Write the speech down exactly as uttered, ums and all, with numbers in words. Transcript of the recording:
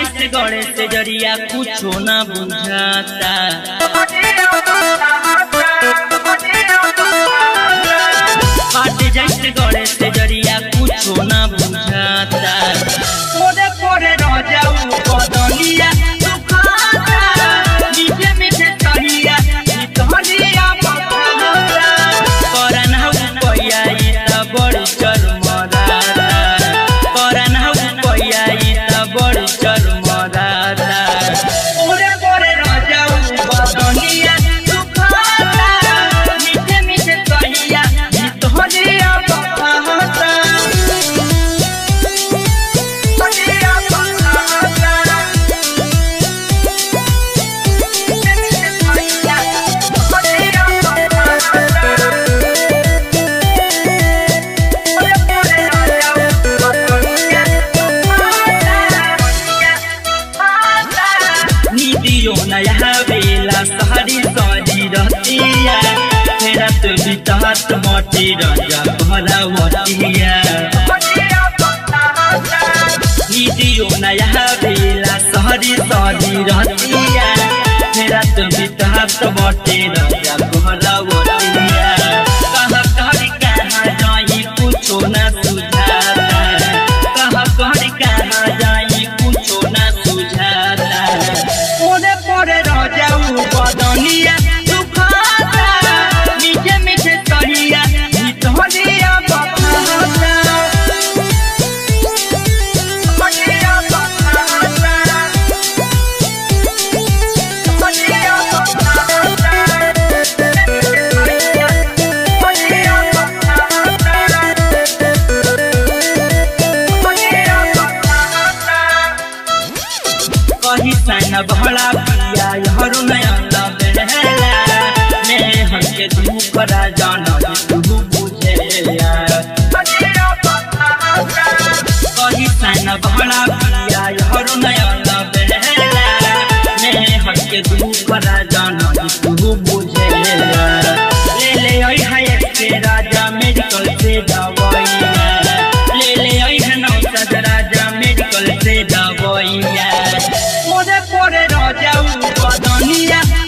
जैसे गणेश से जरिया कुछो ना बुझाता पाट जैसे गणेश से जरिया कुछो ना बुझाता पोरे पोरे रह जाऊ बदनिया दुखाता मीठे मीठे तहिया तोहरिया बखाता करन हो कोया ई त बड़ी चरमराता करन हो कोया ई त बड़ी चरमराता पोरे पोरे रह जाऊ बदनिया दुखाता मीठे मीठे तहिया तोहरिया बखाता नया बेला सहरी सहरी रहतिया तेरा तो बितहत मोटी रजा भला होतिया वीडियो नया बेला सहरी सहरी रहतिया तेरा तो बितहत मोटी रजा भला होतिया कहाँ कहरी कहाँ जाई कुछो ना सुझाता कहाँ कहरी कहाँ जाई कुछो ना सुझाता पोरे पोरे रह जाऊ बदनिया दुखाता मीठे मीठे तहिया तोहरिया बखाता तोहरिया बखाता तोहरिया बखाता तोहरिया बखाता तोहरिया बखाता कहीं सन भला पिया हरु नयन बेहला मैं हमके दुख रा जाना तू बुझेला कहीं सन भला पिया हरु नयन बेहला मैं हमके दुख रा जाना तू बुझेला ले ले ओई है के राजा मेडिकल से दवाइया ले ले ओई है नौसद राजा मेडिकल से दवाइया पोरे पोरे रह जाऊ बदनिया